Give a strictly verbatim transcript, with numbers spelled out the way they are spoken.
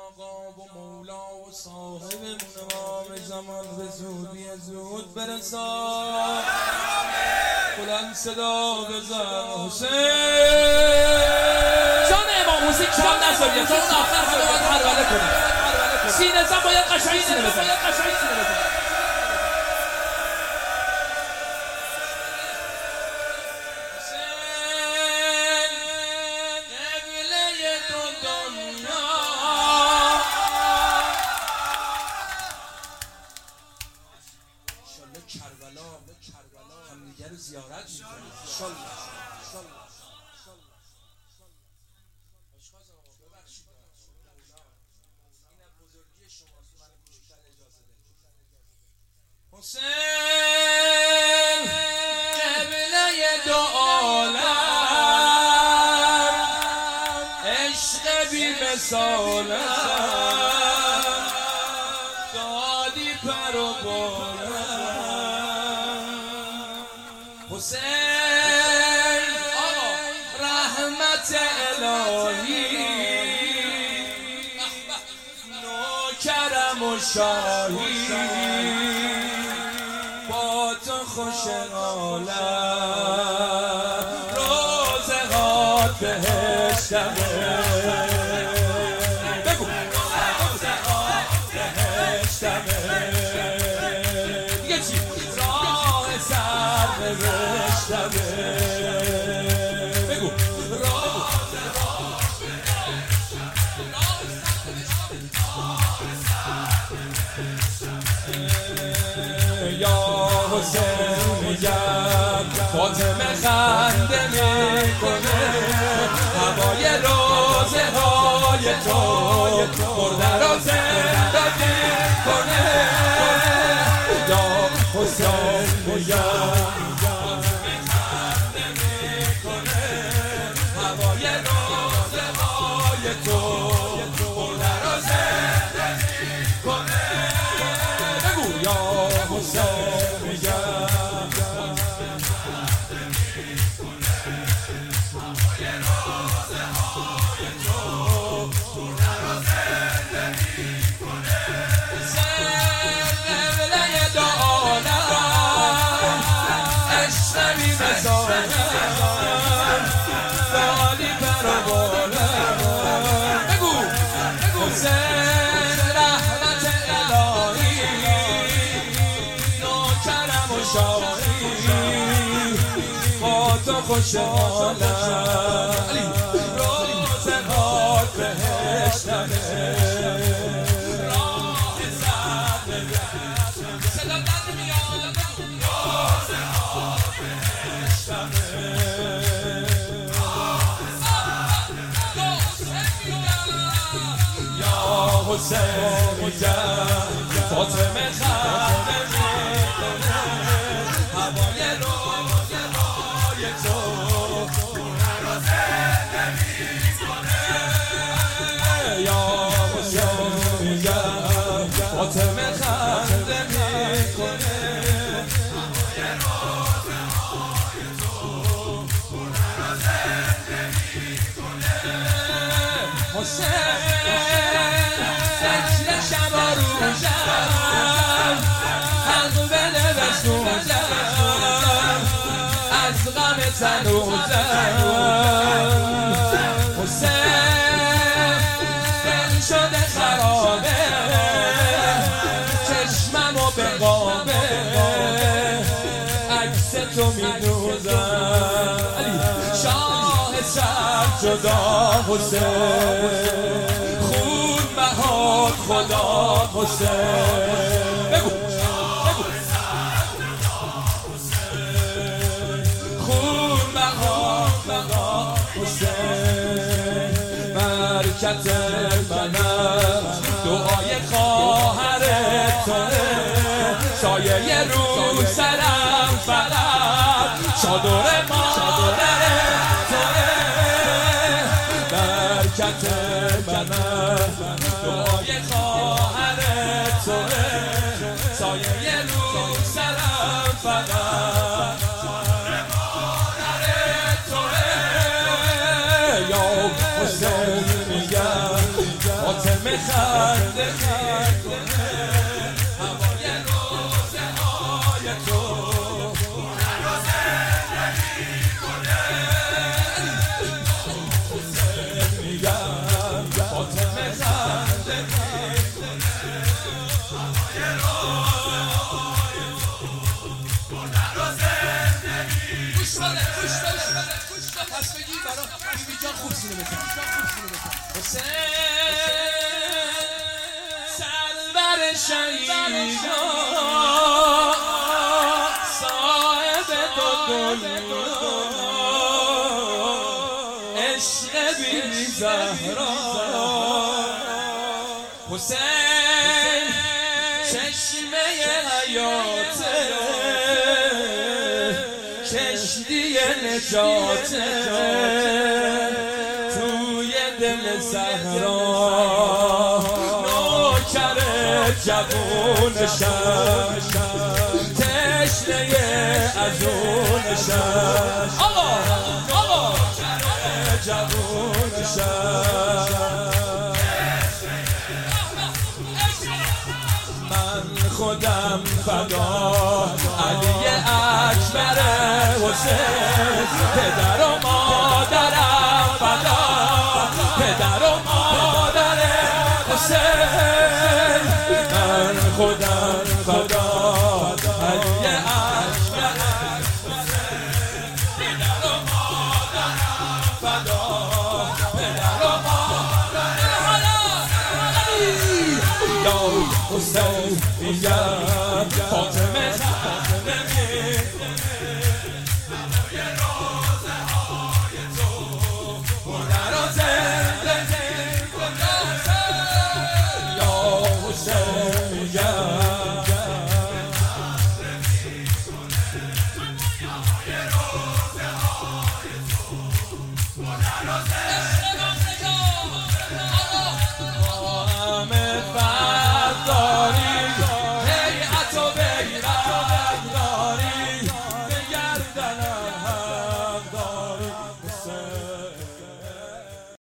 آقا و مولا و صاحب امام زمان به زودی زود برسان بلند صدا بزن حسین جان امام حسین کم نذارید تا اون آخر همه باید هربله کنید. سینه زن باید قشنگ سینه بزن. کربلا همدیگه رو زیارت میکنید انشالله. ببخشید اینم بزرگی شماست، من کوچکتر اجازه بدید. حسین قبله دو عالم عشق بی مثالم دادی پر و حسین آقا رحمت الهی نوکرم و شاهی با تو خوش عالم روزقات بهشتمه بگو روزقات بهشتمه دیگه چی؟ راه سر بهشتمه بگو راه یا حسین میگم فاطمه خنده میکنه هوای روزه های تو مرده را زنده میکنه. یا حسین میگم فاطمه خنده میکنه هوای روزه های تو مرده را زنده میکنه. بگو یا حسین میگم خوش حالم روزقات بهشتمه راه سر بهشتمه صدا در میاد روزقات بهشتمه یا حسین میگم فاطمه خنده میکنه هوای روزه های تو فاطمه خنده میکنه هوای روزه های تو مرده را زنده میکنه. حسین سجل شب و روزم حق بله بسوزم از غم تنوزم. حسین دل شده خرابه به قامه عکس تو میدوزم شاه سر جدا حسین خون بهاد خدا حسین بگو خون بهاد خدا حسین برکت منم دعای خواهر توه سایه رو سرم فقط چادر مادر توه برکت منم دعای خواهر توه سایه رو سرم فقط چادر مادر توه. یا حسین میگم فاطمه خنده میکنه هوای روزه های تو رو زندگی کنه میگم فاطمه خنده میکنه هوای روزه های تو رو زندگی گوش بده گوش بده گوش بده پس بگی برا بیبی جان خوب سینه بکن سرور شهیدا صاحب دو دنیا عشق بی زهرا حسین چشمه حیاته کشتی نجاته توی دل زهرا نوکر جوونشم تشنه از اونشم آقا آقا جوونشم من خودم فدا علی اکبر حسین پدر و مادرم فدا پدر و مادر حسین من خودم فدا علی اکبر پدر و مادرم فدا پدر و مادر یا حسین میگم فاطمه خنده میکنه